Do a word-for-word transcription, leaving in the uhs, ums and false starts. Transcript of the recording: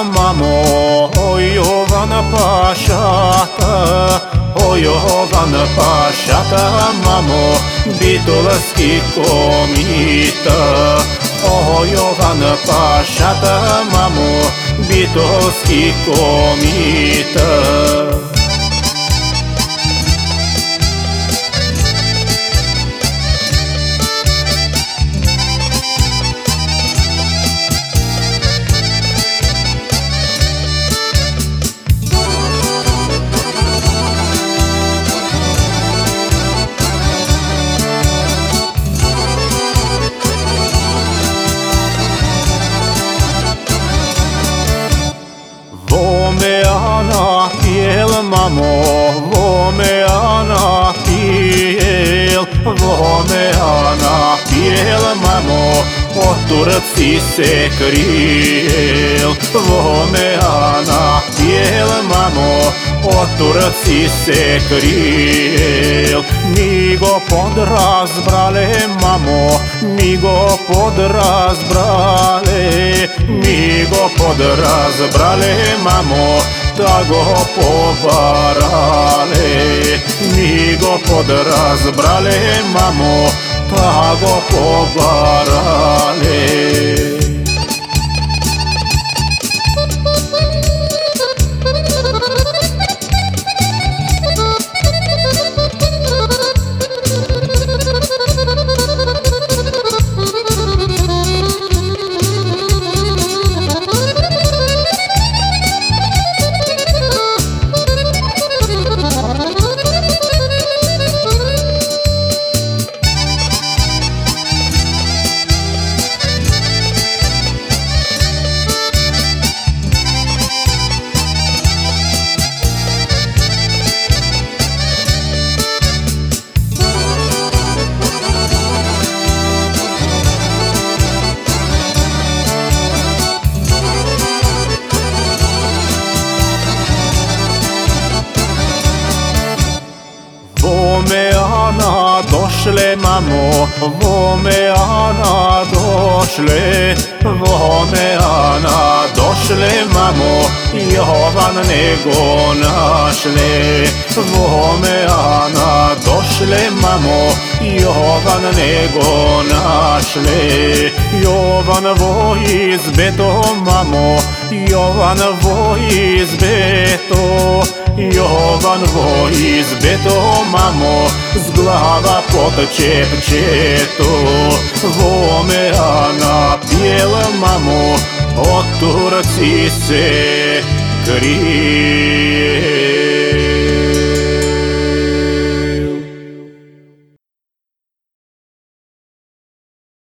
мамо, ой, Йована пашата, ой, Йована пашата, мамо, битолски комита. Ой, Йована пашата, мамо, битолски комита. Vomeana piel, mamo, vomeana piel, vomeana piel, mamo, oturci se kriel. Vomeana piel, mamo, oturci se kriel. Mi go podrazbrale, mamo, mi go podrazbrale, mi go podrazbrale, mamo, da go povarale. Mi go podrazbrale, mamo, da go povarale. Vomeana došle, mamo, vomeana došle, vomeana došle, mamo, Jovan nego našle. Vomeana došle, mamo, Jovan nego našle. Jovan vo izbeto, mamo, Jovan vo izbeto, Jovan vo izbeto, mamo, z glava pod čepčeto. Vomeana piel, mamo, oturci se krije.